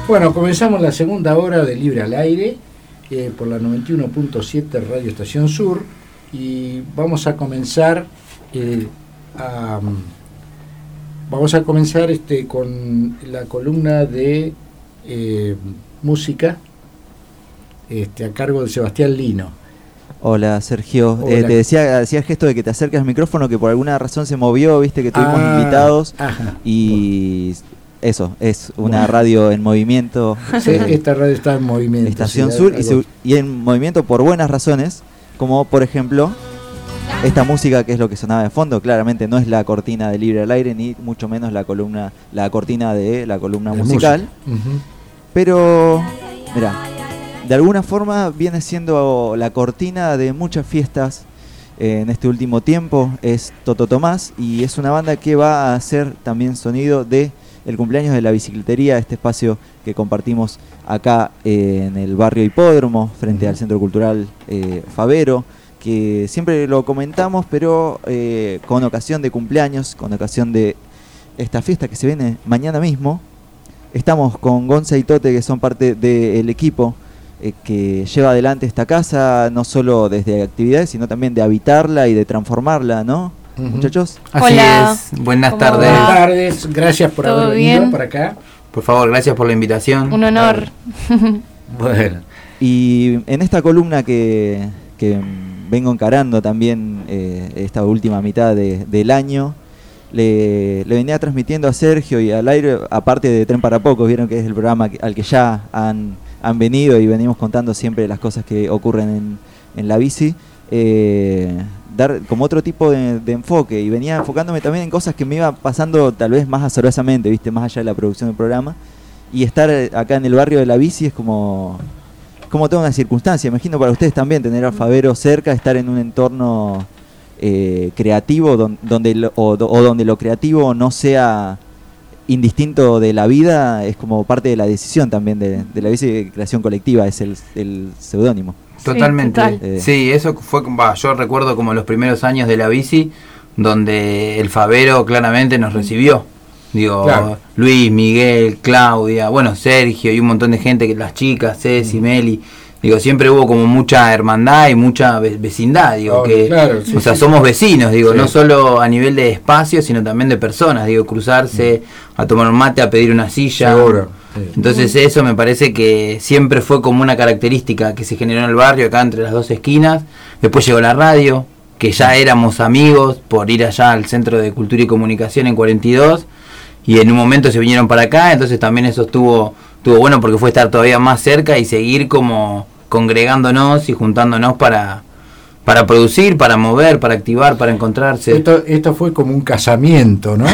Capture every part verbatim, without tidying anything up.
Bueno, comenzamos la segunda hora de Libre al Aire eh, por la noventa y uno punto siete Radio Estación Sur y vamos a comenzar eh, a, vamos a comenzar este con la columna de eh, música este, a cargo de Sebastián Lino. Hola Sergio, Hola. Eh, te decía, hacía el gesto de que te acerques al micrófono, que por alguna razón se movió, viste que tuvimos ah, invitados ajá. y eso, es una Bueno. radio en movimiento. Sí, eh, esta radio está en movimiento. Estación sí, Sur y, algo. se, y en movimiento por buenas razones, como por ejemplo esta música que es lo que sonaba de fondo. Claramente no es la cortina de Libre al Aire, ni mucho menos la columna, la cortina de la columna De musical, música. Uh-huh. pero mira, de alguna forma viene siendo la cortina de muchas fiestas eh, en este último tiempo. Es Toto Tomás y es una banda que va a hacer también sonido de el cumpleaños de la bicicletería, este espacio que compartimos acá eh, en el barrio Hipódromo, frente uh-huh. al Centro Cultural eh, Favero, que siempre lo comentamos, pero eh, con ocasión de cumpleaños, con ocasión de esta fiesta que se viene mañana mismo, estamos con Gonza y Tote, que son parte del equipo eh, que lleva adelante esta casa, no solo desde actividades, sino también de habitarla y de transformarla, ¿no? Uh-huh. Muchachos. Así Hola. es. Buenas ¿Cómo tardes. va? Buenas tardes, gracias por ¿Todo haber venido bien? para acá. Por favor, gracias por la invitación. Un honor. Bueno, Y en esta columna que, que vengo encarando también eh, esta última mitad de, del año, le, le venía transmitiendo a Sergio y al aire, aparte de Tren para Pocos, vieron que es el programa que, al que ya han, han venido y venimos contando siempre las cosas que ocurren en, en la bici, eh, dar como otro tipo de, de enfoque, y venía enfocándome también en cosas que me iba pasando tal vez más azarosamente, viste, más allá de la producción del programa, y estar acá en el barrio de la bici es como como toda una circunstancia. Imagino para ustedes también tener al Favero cerca, estar en un entorno eh, creativo don, donde lo, o, o donde lo creativo no sea indistinto de la vida, es como parte de la decisión también de, de la bici. Creación colectiva es el, el seudónimo. Totalmente. Sí, total. Eh. Sí, eso fue, bah, yo recuerdo como los primeros años de la bici, donde el Favero claramente nos recibió. Digo, claro. Luis, Miguel, Claudia, bueno, Sergio y un montón de gente, que las chicas, Ceci, Meli. Digo, siempre hubo como mucha hermandad y mucha ve- vecindad, digo, oh, que, claro, sí, o sea, sí, somos vecinos, digo, sí. No solo a nivel de espacio, sino también de personas, digo, cruzarse, a tomar un mate, a pedir una silla. Seguro. Sí. Entonces eso me parece que siempre fue como una característica que se generó en el barrio, acá entre las dos esquinas. Después llegó la radio, que ya éramos amigos por ir allá al Centro de Cultura y Comunicación en cuarenta y dos, y en un momento se vinieron para acá, entonces también eso estuvo, estuvo bueno porque fue estar todavía más cerca y seguir como congregándonos y juntándonos para, para producir, para mover, para activar, para encontrarse. Esto, esto fue como un casamiento, ¿no?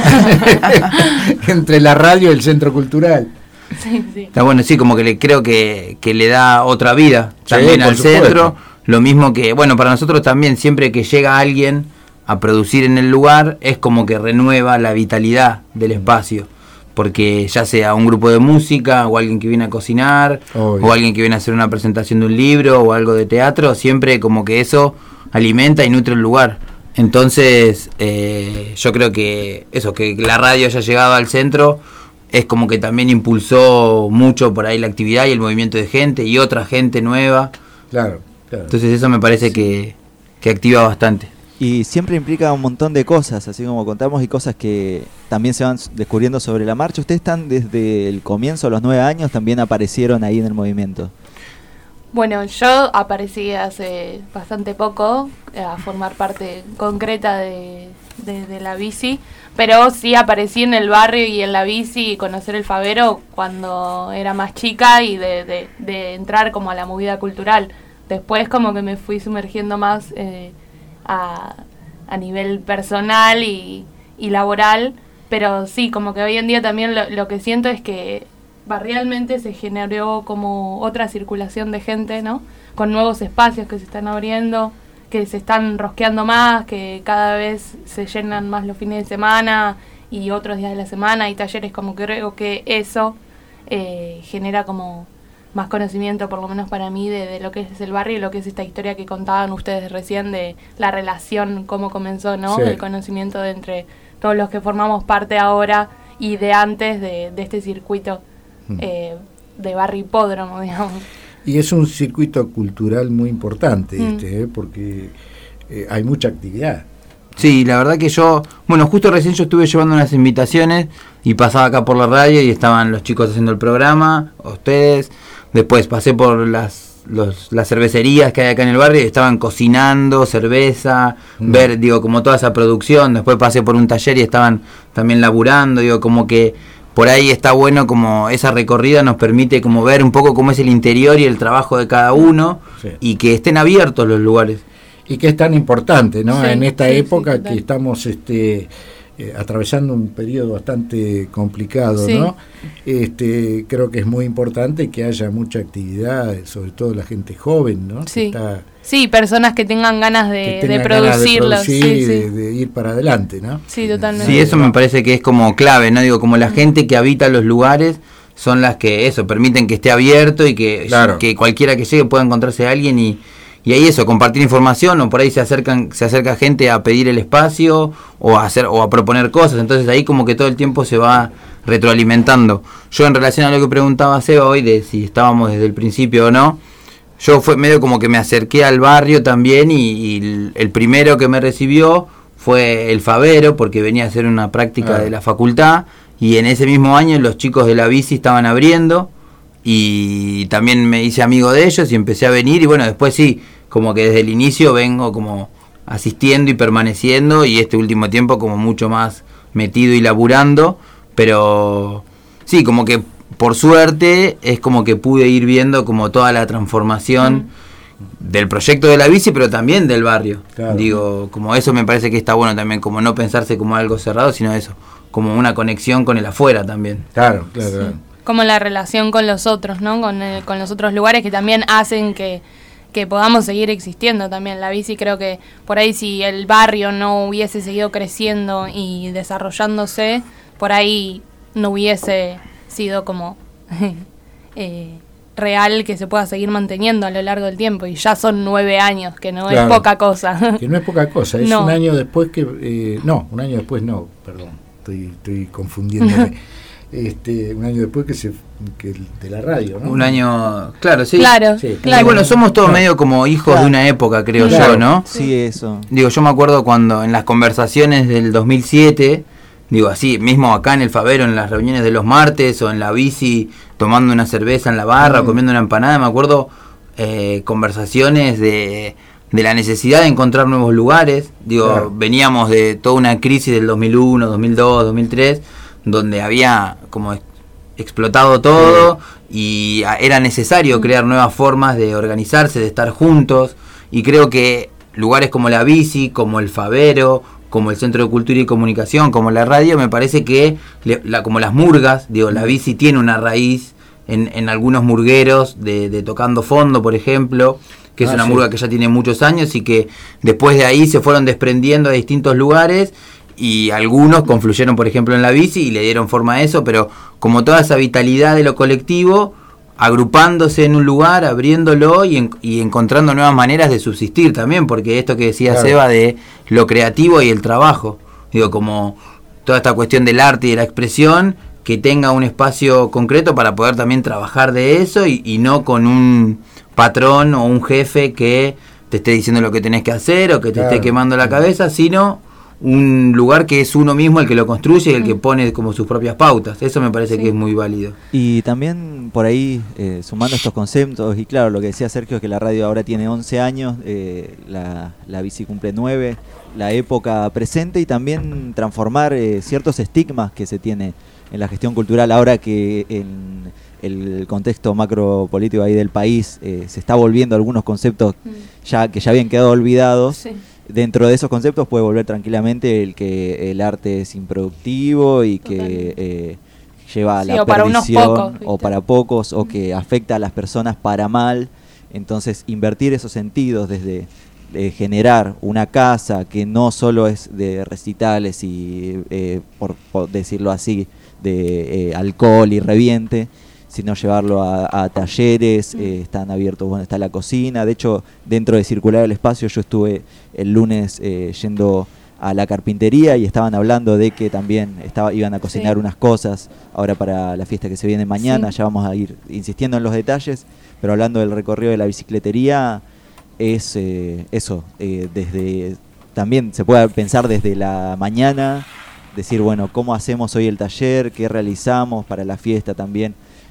Entre la radio y el Centro Cultural. Sí, sí. Está bueno, sí, como que le creo que, que le da otra vida también sí, al supuesto. centro. Lo mismo que, bueno, para nosotros también, siempre que llega alguien a producir en el lugar, es como que renueva la vitalidad del espacio. Porque ya sea un grupo de música, o alguien que viene a cocinar, Obvio. o alguien que viene a hacer una presentación de un libro, o algo de teatro, siempre como que eso alimenta y nutre el lugar. Entonces, eh, yo creo que eso, que la radio haya llegado al centro, es como que también impulsó mucho por ahí la actividad y el movimiento de gente, y otra gente nueva. Claro, claro. Entonces eso me parece sí. que, que activa bastante. Y siempre implica un montón de cosas, así como contamos, y cosas que también se van descubriendo sobre la marcha. Ustedes están desde el comienzo, a los nueve años, también aparecieron ahí en el movimiento. Bueno, yo aparecí hace bastante poco eh, a formar parte concreta de, de, de la bici, pero sí aparecí en el barrio y en la bici y conocer el Favero cuando era más chica y de, de, de entrar como a la movida cultural. Después como que me fui sumergiendo más eh, a, a nivel personal y, y laboral, pero sí, como que hoy en día también lo, lo que siento es que barrialmente se generó como otra circulación de gente, ¿no? Con nuevos espacios que se están abriendo, que se están rosqueando más, que cada vez se llenan más los fines de semana y otros días de la semana, y talleres, como que creo que eso eh, genera como más conocimiento, por lo menos para mí, de, de lo que es el barrio y lo que es esta historia que contaban ustedes recién de la relación, cómo comenzó, ¿no? Sí. El conocimiento de entre todos los que formamos parte ahora y de antes de, de este circuito. Eh, de barrio hipódromo, digamos. Y es un circuito cultural muy importante, Mm. este, ¿eh? porque eh, hay mucha actividad. Sí, la verdad que yo, bueno, justo recién yo estuve llevando unas invitaciones y pasaba acá por la radio y estaban los chicos haciendo el programa, ustedes, después pasé por las los, las cervecerías que hay acá en el barrio y estaban cocinando cerveza, mm. ver, digo, como toda esa producción, después pasé por un taller y estaban también laburando, digo, como que por ahí está bueno, como esa recorrida nos permite como ver un poco cómo es el interior y el trabajo de cada uno, sí. y que estén abiertos los lugares. Y que es tan importante, ¿no? Sí, en esta sí, época sí, que estamos este, eh, atravesando un periodo bastante complicado, sí. ¿no? Este, creo que es muy importante que haya mucha actividad, sobre todo la gente joven, ¿no? Sí, está, sí, personas que tengan ganas de, que tengan de producirlo. Ganas de producir, sí, sí. De, de ir para adelante, ¿no? Sí, totalmente. Sí, eso me parece que es como clave, ¿no? Digo, como la gente que habita los lugares son las que, eso, permiten que esté abierto y que, claro. que cualquiera que llegue pueda encontrarse a alguien y... Y ahí eso, compartir información, o por ahí se acercan, se acerca gente a pedir el espacio o a hacer o a proponer cosas, entonces ahí como que todo el tiempo se va retroalimentando. Yo en relación a lo que preguntaba Seba hoy de si estábamos desde el principio o no, yo fue medio como que me acerqué al barrio también y, y el, el primero que me recibió fue el Favero, porque venía a hacer una práctica ah. de la facultad, y en ese mismo año los chicos de la bici estaban abriendo y también me hice amigo de ellos y empecé a venir y bueno, después sí, como que desde el inicio vengo como asistiendo y permaneciendo y este último tiempo como mucho más metido y laburando, pero sí, como que por suerte es como que pude ir viendo como toda la transformación mm. del proyecto de la bici, pero también del barrio. Claro. Digo, como eso me parece que está bueno también, como no pensarse como algo cerrado, sino eso, como una conexión con el afuera también. Claro, claro. Sí. claro. Como la relación con los otros, ¿no? Con, el, con los otros lugares que también hacen que que podamos seguir existiendo también. La bici creo que por ahí si el barrio no hubiese seguido creciendo y desarrollándose, por ahí no hubiese sido como eh, real que se pueda seguir manteniendo a lo largo del tiempo. Y ya son nueve años, que no claro, es poca cosa. Que no es poca cosa, es no. un año después que... Eh, no, un año después no, perdón, estoy, estoy confundiéndome. Este, un año después que se que de la radio, ¿no? Un año, claro, sí. Claro, sí. claro. Y bueno, somos todos claro. medio como hijos claro. de una época, creo claro. yo, ¿no? Sí, eso. Digo, yo me acuerdo cuando en las conversaciones del dos mil siete, digo así, mismo acá en el Favero, en las reuniones de los martes o en la bici, tomando una cerveza en la barra, mm. comiendo una empanada, me acuerdo eh, conversaciones de, de la necesidad de encontrar nuevos lugares. Digo, claro. veníamos de toda una crisis del dos mil uno, dos mil dos, dos mil tres, donde había como explotado todo y era necesario crear nuevas formas de organizarse, de estar juntos, y creo que lugares como la bici, como el Favero, como el Centro de Cultura y Comunicación, como la radio, me parece que le, la, como las murgas, digo, la bici tiene una raíz en, en algunos murgueros de, de Tocando Fondo, por ejemplo, que es ah, una sí. murga que ya tiene muchos años y que después de ahí se fueron desprendiendo de distintos lugares. Y algunos confluyeron, por ejemplo, en la bici y le dieron forma a eso, pero como toda esa vitalidad de lo colectivo, agrupándose en un lugar, abriéndolo y, en, y encontrando nuevas maneras de subsistir también, porque esto que decía claro. Seba de lo creativo y el trabajo, digo, como toda esta cuestión del arte y de la expresión, que tenga un espacio concreto para poder también trabajar de eso y, y no con un patrón o un jefe que te esté diciendo lo que tenés que hacer o que te claro. esté quemando la cabeza, sino un lugar que es uno mismo el que lo construye y el que pone como sus propias pautas. Eso me parece sí. que es muy válido. Y también por ahí, eh, sumando estos conceptos, y claro, lo que decía Sergio es que la radio ahora tiene once años, eh, la, la bici cumple nueve, la época presente y también transformar eh, ciertos estigmas que se tiene en la gestión cultural ahora que en el contexto macropolítico ahí del país eh, se está volviendo algunos conceptos mm. ya que ya habían quedado olvidados. Sí. Dentro de esos conceptos puede volver tranquilamente el que el arte es improductivo y que eh, lleva a sí, la o perdición para unos pocos, o para pocos o que afecta a las personas para mal. Entonces invertir esos sentidos desde eh, generar una casa que no solo es de recitales y eh, por, por decirlo así de eh, alcohol y reviente, sino llevarlo a, a talleres, eh, están abiertos, bueno, está la cocina. De hecho, dentro de Circular el Espacio yo estuve el lunes eh, yendo a la carpintería y estaban hablando de que también estaba, iban a cocinar sí. unas cosas ahora para la fiesta que se viene mañana, sí. ya vamos a ir insistiendo en los detalles, pero hablando del recorrido de la bicicletería, es eh, eso, eh, desde también se puede pensar desde la mañana, decir, bueno, ¿cómo hacemos hoy el taller? ¿Qué realizamos para la fiesta también?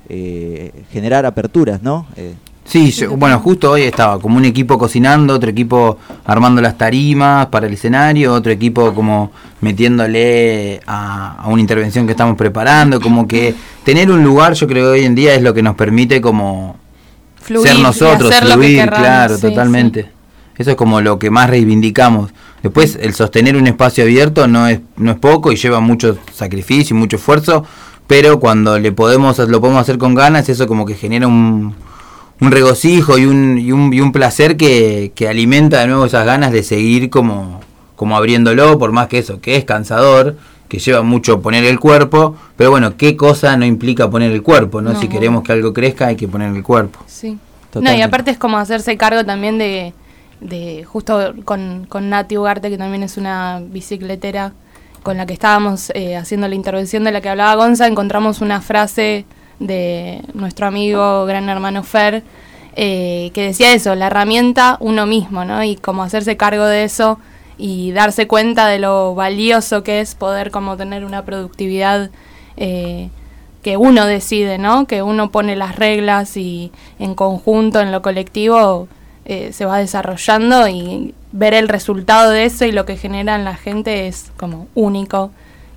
Eh, generar aperturas, ¿no? Eh, Sí, yo, bueno, justo hoy estaba como un equipo cocinando, otro equipo armando las tarimas para el escenario, otro equipo como metiéndole a, a una intervención que estamos preparando, como que tener un lugar, yo creo que hoy en día es lo que nos permite como fluir, ser nosotros, fluir, querramos, claro, sí, totalmente. Sí. Eso es como lo que más reivindicamos. Después, el sostener un espacio abierto no es no es poco y lleva mucho sacrificio y mucho esfuerzo, pero cuando le podemos lo podemos hacer con ganas, eso como que genera un un regocijo y un y un, y un placer que, que alimenta de nuevo esas ganas de seguir como, como abriéndolo, por más que eso, que es cansador, que lleva mucho poner el cuerpo, pero bueno, ¿qué cosa no implica poner el cuerpo? no, no. Si queremos que algo crezca hay que poner el cuerpo. Sí. Totalmente. No, y aparte es como hacerse cargo también de, de justo con, con Nati Ugarte, que también es una bicicletera con la que estábamos eh, haciendo la intervención de la que hablaba Gonza, encontramos una frase de nuestro amigo gran hermano Fer, eh, que decía eso, la herramienta uno mismo, ¿no? Y como hacerse cargo de eso y darse cuenta de lo valioso que es poder como tener una productividad eh, que uno decide, ¿no? Que uno pone las reglas y en conjunto, en lo colectivo, eh, se va desarrollando y ver el resultado de eso y lo que genera en la gente es como único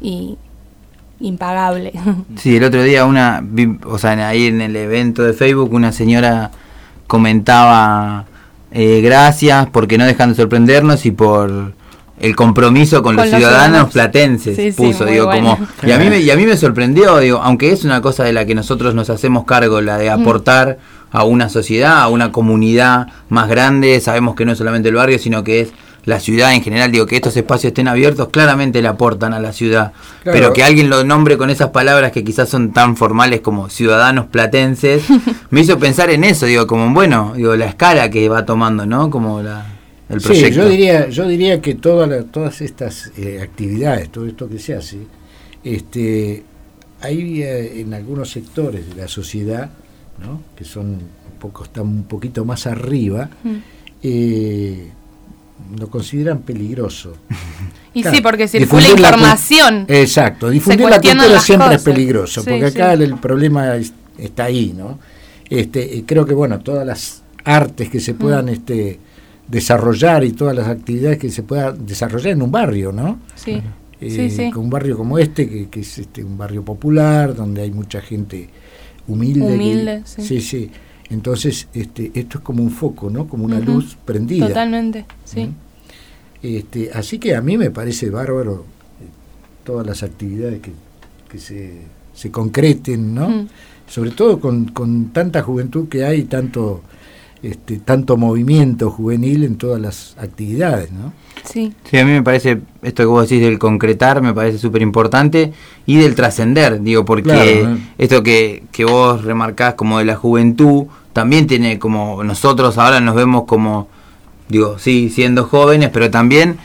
y impagable. Sí, el otro día una, o sea, ahí en el evento de Facebook una señora comentaba eh, gracias porque no dejan de sorprendernos y por el compromiso con, con los, los ciudadanos, ciudadanos platenses, sí, puso, sí, digo, bueno. como y a mí me, y a mí me sorprendió, digo, aunque es una cosa de la que nosotros nos hacemos cargo, la de aportar mm. a una sociedad, a una comunidad más grande, sabemos que no es solamente el barrio, sino que es la ciudad en general, digo, que estos espacios estén abiertos, claramente le aportan a la ciudad, claro. Pero que alguien lo nombre con esas palabras que quizás son tan formales como ciudadanos platenses, me hizo pensar en eso, digo, como, bueno, digo, la escala que va tomando, ¿no? Como la, el proyecto. Sí, yo diría, yo diría que toda la, todas estas eh, actividades, todo esto que se hace, este, hay eh, en algunos sectores de la sociedad, ¿no? Que son un poco, están un poquito más arriba, mm. eh, lo consideran peligroso. Y claro, sí, porque circula información. La, exacto, difundir la cultura siempre es peligroso, sí, porque acá sí. el, el problema es, está ahí, ¿no? Este, creo que bueno, todas las artes que se puedan mm. este, desarrollar y todas las actividades que se puedan desarrollar en un barrio, ¿no? Sí. Eh, sí, sí. Con un barrio como este, que, que es este un barrio popular, donde hay mucha gente humilde. Humilde, que, sí. Sí, sí. Entonces, este, esto es como un foco, ¿no? Como una uh-huh. luz prendida. Totalmente, sí. ¿Mm? Este, así que a mí me parece bárbaro eh, todas las actividades que, que se, se concreten, ¿no? Uh-huh. Sobre todo con, con tanta juventud que hay, tanto este, tanto movimiento juvenil en todas las actividades, ¿no? Sí. Sí, a mí me parece, esto que vos decís del concretar, me parece súper importante, y del trascender, digo, porque claro, ¿eh? esto que, que vos remarcás como de la juventud, también tiene como, nosotros ahora nos vemos como, digo, sí, siendo jóvenes, pero también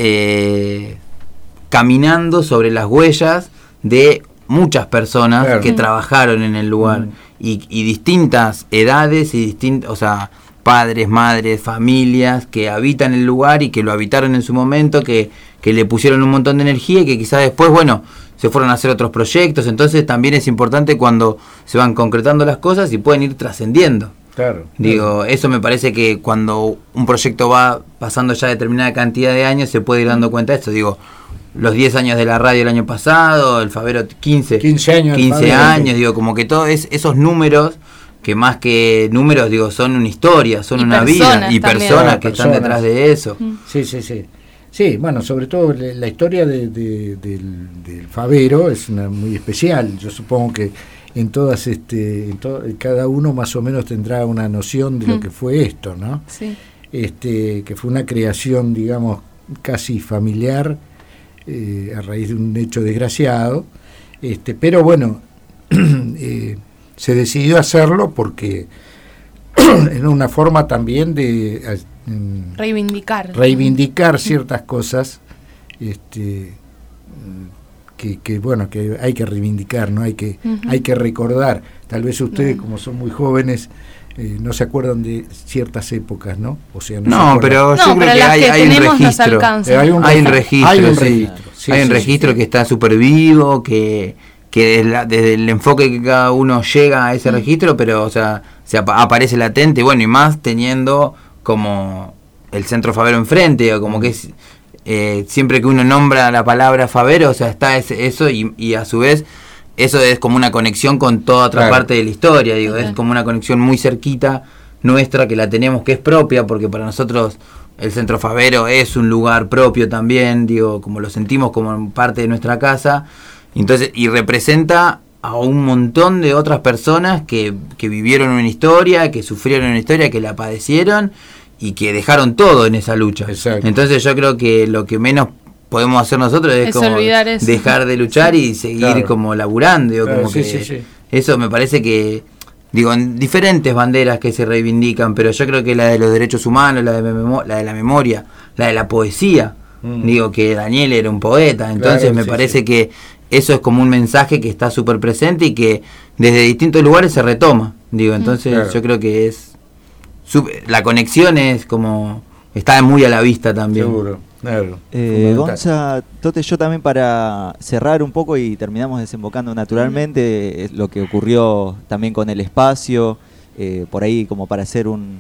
eh, caminando sobre las huellas de muchas personas claro. que mm. trabajaron en el lugar, mm. y, y distintas edades, y distintas, o sea, padres, madres, familias que habitan el lugar y que lo habitaron en su momento, que, que le pusieron un montón de energía y que quizás después, bueno, se fueron a hacer otros proyectos. Entonces también es importante cuando se van concretando las cosas y pueden ir trascendiendo. Claro. Digo, claro. Eso me parece que cuando un proyecto va pasando ya determinada cantidad de años se puede ir dando cuenta de esto. Digo, los diez años de la radio el año pasado, el Favero quince, quince años, quince años, digo, como que todos es, esos números, que más que números, digo, son una historia, son y una vida, y personas que personas. están detrás de eso. Sí, sí, sí. Sí, bueno, sobre todo la historia de, de, del, del Favero es una muy especial. Yo supongo que en todas, este, en to, cada uno más o menos tendrá una noción de lo que fue esto, ¿no? Sí. Este, que fue una creación, digamos, casi familiar, eh, a raíz de un hecho desgraciado. Este, pero bueno, eh, se decidió hacerlo porque era una forma también de reivindicar reivindicar ciertas cosas este, que, que bueno, que hay que reivindicar, ¿no? Hay que, uh-huh. hay que recordar. Tal vez ustedes, uh-huh. como son muy jóvenes, eh, no se acuerdan de ciertas épocas, ¿no? O sea, no, no pero yo no, creo pero que, hay, que hay, un registro, eh, hay un registro. Hay un registro, hay un registro, sí. Sí, hay un sí, registro sí. que está súper vivo, que, que desde, la, desde el enfoque que cada uno llega a ese uh-huh. registro, pero, o sea, se ap- aparece latente, bueno, y más teniendo como el Centro Favero enfrente, o como que es... Eh, siempre que uno nombra la palabra Favero, o sea, está ese, eso y, y a su vez eso es como una conexión con toda otra claro. parte de la historia, digo, okay. es como una conexión muy cerquita nuestra que la tenemos, que es propia, porque para nosotros el Centro Favero es un lugar propio también, digo, como lo sentimos como parte de nuestra casa, entonces y representa a un montón de otras personas que, que vivieron una historia, que sufrieron una historia, que la padecieron y que dejaron todo en esa lucha. Exacto. Entonces yo creo que lo que menos podemos hacer nosotros es, es como dejar de luchar y seguir claro. como laburando. Digo, claro, como sí, que sí, sí. Eso me parece que, digo, en diferentes banderas que se reivindican, pero yo creo que la de los derechos humanos, la de, memo- la, de la memoria, la de la poesía, mm. digo que Daniel era un poeta, entonces claro, me sí, parece sí. que eso es como un mensaje que está súper presente y que desde distintos lugares se retoma. Digo, entonces claro. yo creo que es... La conexión es como está muy a la vista también. Seguro, claro. Eh, Gonza, Tote, yo también para cerrar un poco y terminamos desembocando naturalmente mm. lo que ocurrió también con el espacio, eh, por ahí como para hacer un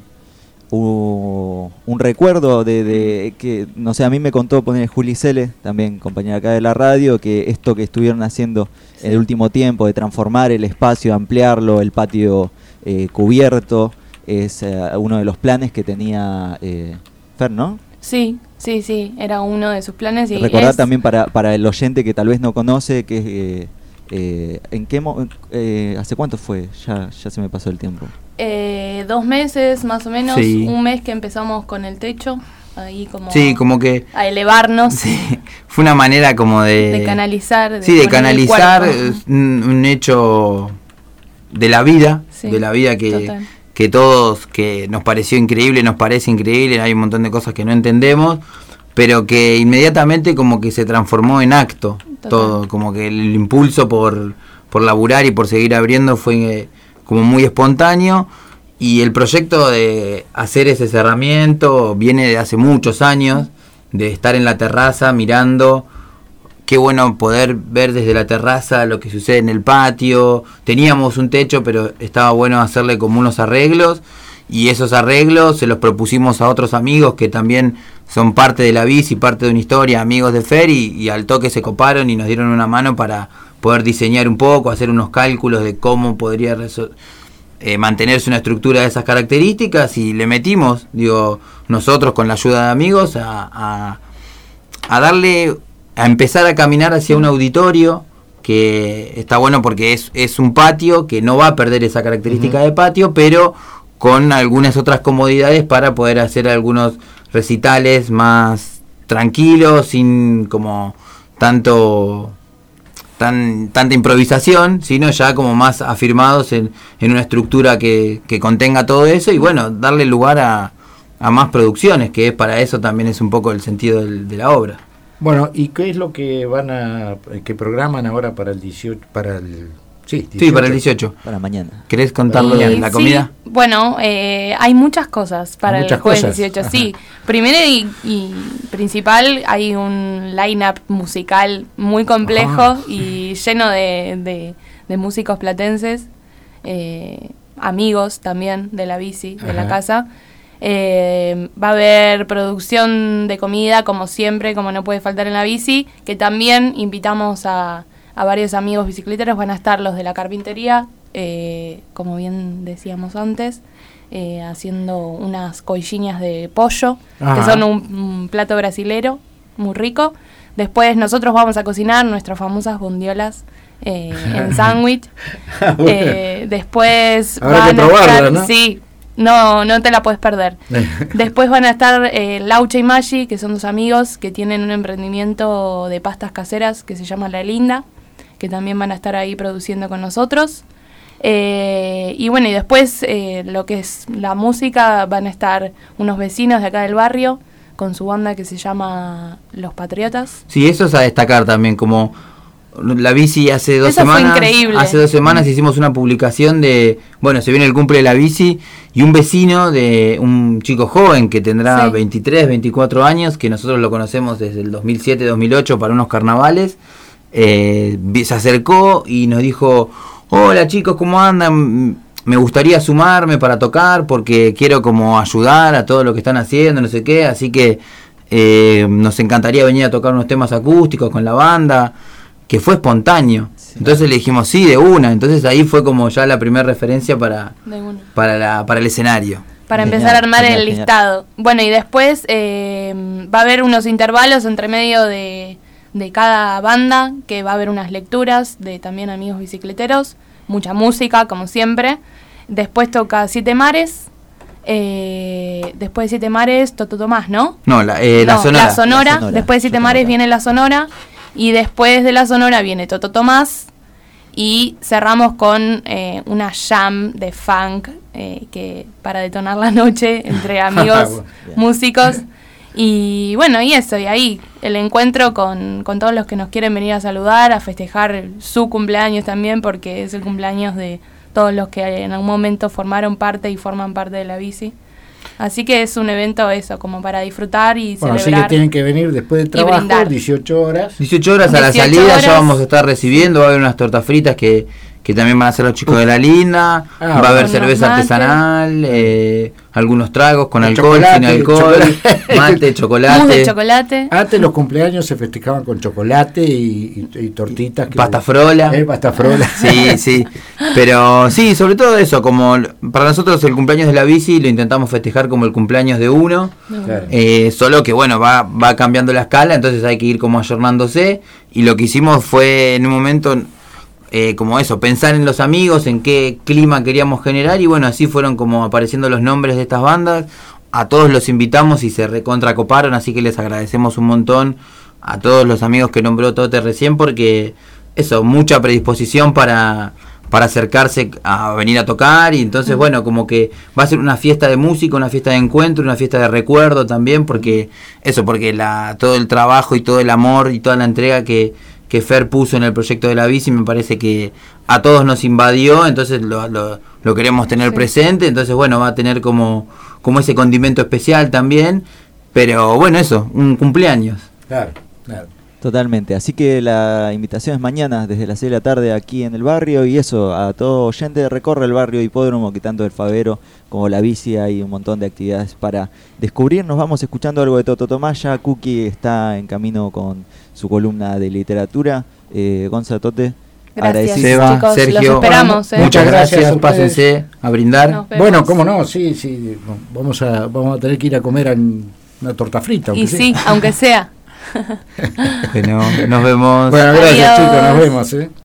un, un recuerdo de, de que, no sé, a mí me contó poner Juli Cele, también compañera acá de la radio, que esto que estuvieron haciendo sí. en el último tiempo de transformar el espacio, ampliarlo, el patio eh, cubierto, es uh, uno de los planes que tenía eh, Fer, ¿no? Sí, sí, sí, era uno de sus planes. Y recordar es... también para, para el oyente que tal vez no conoce, que eh, eh, ¿en qué mo- eh, ¿hace cuánto fue? Ya, ya se me pasó el tiempo. Eh, dos meses más o menos, sí. un mes que empezamos con el techo, ahí como, sí, como que a elevarnos. Sí, fue una manera como de... De canalizar. De sí, de canalizar un, un hecho de la vida, sí, de la vida que... Total. que todos, que nos pareció increíble, nos parece increíble, hay un montón de cosas que no entendemos, pero que inmediatamente como que se transformó en acto. Total. Todo, como que el impulso por, por laburar y por seguir abriendo fue eh, como muy espontáneo, y el proyecto de hacer ese cerramiento viene de hace muchos años, de estar en la terraza mirando. Qué bueno poder ver desde la terraza lo que sucede en el patio. Teníamos un techo, pero estaba bueno hacerle como unos arreglos. Y esos arreglos se los propusimos a otros amigos que también son parte de la bici, parte de una historia, amigos de Fer, y, y al toque se coparon y nos dieron una mano para poder diseñar un poco, hacer unos cálculos de cómo podría resol- eh, mantenerse una estructura de esas características. Y le metimos, digo, nosotros con la ayuda de amigos, a, a, a darle... a empezar a caminar hacia un auditorio que está bueno porque es, es un patio que no va a perder esa característica uh-huh. de patio, pero con algunas otras comodidades para poder hacer algunos recitales más tranquilos, sin como tanto tan tanta improvisación, sino ya como más afirmados en, en una estructura que, que contenga todo eso, y bueno, darle lugar a, a más producciones, que es para eso también es un poco el sentido del, de la obra. Bueno, ¿y qué es lo que van a que programan ahora para el dieciocho, para el sí, dieciocho? Sí, para el dieciocho, para mañana? ¿Querés contarlo de la comida? Sí, bueno, eh, hay muchas cosas para muchas el jueves cosas. dieciocho. Ajá. Sí, primero y, y principal hay un line-up musical muy complejo Ajá. y lleno de, de, de músicos platenses, eh, amigos también de la bici, de Ajá. la casa. Eh, va a haber producción de comida como siempre, como no puede faltar en la bici, que también invitamos a, a varios amigos bicicleteros. Van a estar los de la carpintería, eh, como bien decíamos antes, eh, haciendo unas coilliñas de pollo, Ajá. que son un, un plato brasilero muy rico. Después nosotros vamos a cocinar nuestras famosas bondiolas eh, en sándwich. Bueno. eh, después Habrá van que probarla, a estar, ¿no? sí, No, no te la puedes perder. Después van a estar eh, Laucha y Maggi, que son dos amigos que tienen un emprendimiento de pastas caseras que se llama La Linda, que también van a estar ahí produciendo con nosotros. Eh, y bueno, y después eh, lo que es la música, van a estar unos vecinos de acá del barrio, con su banda que se llama Los Patriotas. Sí, eso es a destacar también, como la bici hace dos Eso fue semanas, increíble. hace dos semanas hicimos una publicación de, bueno, se viene el cumple de la bici y un vecino de un chico joven que tendrá Sí. veintitrés, veinticuatro años, que nosotros lo conocemos desde el dos mil siete, dos mil ocho para unos carnavales, eh, se acercó y nos dijo, hola chicos, ¿cómo andan? Me gustaría sumarme para tocar porque quiero como ayudar a todo lo que están haciendo, no sé qué, así que eh, nos encantaría venir a tocar unos temas acústicos con la banda, que fue espontáneo. Sí. Entonces le dijimos sí, de una. Entonces ahí fue como ya la primera referencia para, para, la, para el escenario. Para Genial, empezar a armar genial, el genial. listado. Bueno, y después eh, va a haber unos intervalos entre medio de, de cada banda, que va a haber unas lecturas de también amigos bicicleteros, mucha música, como siempre. Después toca Siete Mares. Eh, después de Siete Mares, Toto Tomás, ¿no? No, la, eh, no, la, sonora. la Sonora. La Sonora. Después de Siete Yo Mares tengo viene la Sonora. Y después de la Sonora viene Toto Tomás. Y cerramos con eh, una jam de funk eh, que para detonar la noche entre amigos Bueno, músicos. Y bueno, y eso, y ahí el encuentro con, con todos los que nos quieren venir a saludar, a festejar su cumpleaños también, porque es el cumpleaños de todos los que en algún momento formaron parte y forman parte de la bici. Así que es un evento eso, como para disfrutar y Bueno, así celebrar. que tienen que venir después del trabajo, brindar. dieciocho horas. dieciocho horas a la dieciocho salida horas. ya vamos a estar recibiendo, va a haber unas tortas fritas que, que también van a hacer los chicos de la Linda, Ah, va a haber unos cerveza mates. artesanal, eh, algunos tragos con El alcohol, chocolate, sin alcohol, chocolate. mate, Mousse de chocolate, chocolate. Antes los cumpleaños se festejaban con chocolate y, y, y tortitas. Que, pasta frola. Eh, pasta frola. Sí, sí, pero sí, sobre todo eso, como l- para nosotros el cumpleaños de la bici lo intentamos festejar como el cumpleaños de uno, Claro. eh, solo que bueno, va, va cambiando la escala, entonces hay que ir como ayornándose, y lo que hicimos fue en un momento eh, como eso, pensar en los amigos, en qué clima queríamos generar, y bueno, así fueron como apareciendo los nombres de estas bandas, a todos los invitamos y se recontracoparon, así que les agradecemos un montón a todos los amigos que nombró Tote recién, porque eso, mucha predisposición para, para acercarse a venir a tocar, y entonces bueno, como que va a ser una fiesta de música, una fiesta de encuentro, una fiesta de recuerdo también, porque eso, porque la todo el trabajo y todo el amor y toda la entrega que, que Fer puso en el proyecto de la bici me parece que a todos nos invadió, entonces lo, lo, lo queremos tener Sí. presente, entonces bueno, va a tener como, como ese condimento especial también, pero bueno, eso, un cumpleaños. Claro, claro. Totalmente, así que la invitación es mañana desde las seis de la tarde aquí en el barrio, y eso, a todo oyente recorre el barrio Hipódromo, que tanto el Favero como la bici hay un montón de actividades para descubrir. Nos vamos escuchando algo de Toto Tomás, ya Cookie está en camino con su columna de literatura. eh, Gonza, Tote, Gracias, agradecido. Seba, chicos, Sergio, los esperamos. ¿eh? Muchas Gracias gracias, a ustedes. pásense a brindar. Nos vemos. Bueno, cómo no, sí, sí. Vamos a, vamos a tener que ir a comer a una torta frita. Y aunque sea. sí, aunque sea. Bueno, nos vemos. Bueno, gracias Adiós. chicos, nos vemos. ¿eh?